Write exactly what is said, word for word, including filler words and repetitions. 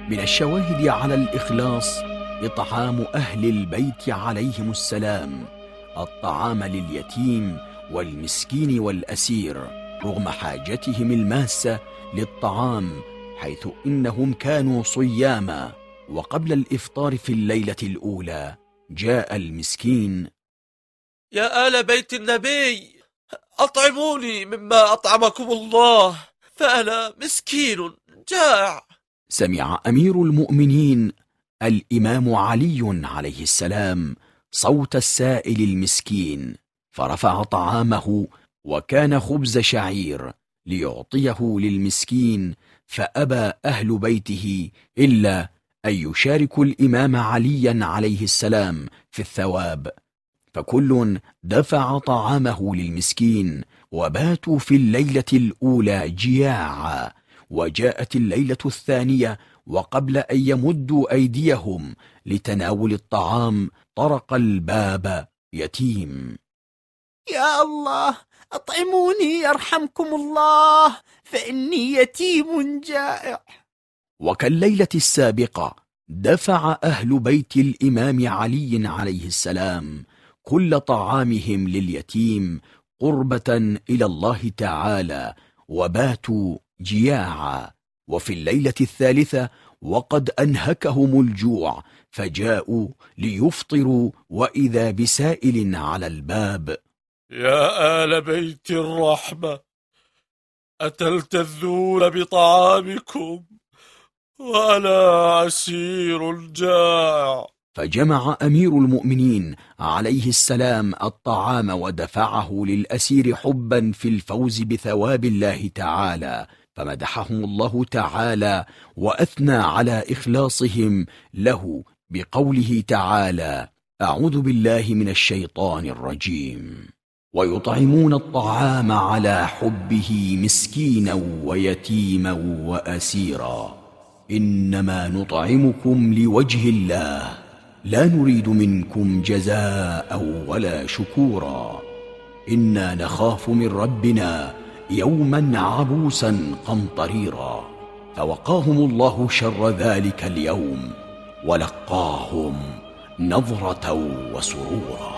من الشواهد على الإخلاص إطعام أهل البيت عليهم السلام الطعام لليتيم والمسكين والأسير رغم حاجتهم الماسة للطعام، حيث إنهم كانوا صياما. وقبل الإفطار في الليلة الأولى جاء المسكين: يا آل بيت النبي، أطعموني مما أطعمكم الله، فأنا مسكين جائع. سمع أمير المؤمنين الإمام علي عليه السلام صوت السائل المسكين، فرفع طعامه، وكان خبز شعير، ليعطيه للمسكين، فأبى أهل بيته إلا أن يشاركوا الإمام عليا عليه السلام في الثواب، فكل دفع طعامه للمسكين، وباتوا في الليلة الأولى جياعا. وجاءت الليلة الثانية، وقبل أن يمدوا أيديهم لتناول الطعام طرق الباب يتيم: يا الله، أطعموني يرحمكم الله، فإني يتيم جائع. وكالليلة السابقة دفع أهل بيت الإمام علي عليه السلام كل طعامهم لليتيم قربة إلى الله تعالى، وباتوا جياعا. وفي الليلة الثالثة وقد أنهكهم الجوع، فجاءوا ليفطروا، وإذا بسائل على الباب: يا آل بيت الرحمة، أتلتذون بطعامكم وأنا أسير جائع؟ فجمع أمير المؤمنين عليه السلام الطعام ودفعه للأسير حبا في الفوز بثواب الله تعالى، فمدحهم الله تعالى وأثنى على إخلاصهم له بقوله تعالى: أعوذ بالله من الشيطان الرجيم: ويطعمون الطعام على حبه مسكينا ويتيما وأسيرا، إنما نطعمكم لوجه الله لا نريد منكم جزاء ولا شكورا، إنا نخاف من ربنا يوما عبوسا قمطريرا. فوقاهم الله شر ذلك اليوم، ولقاهم نظرة وسرورا.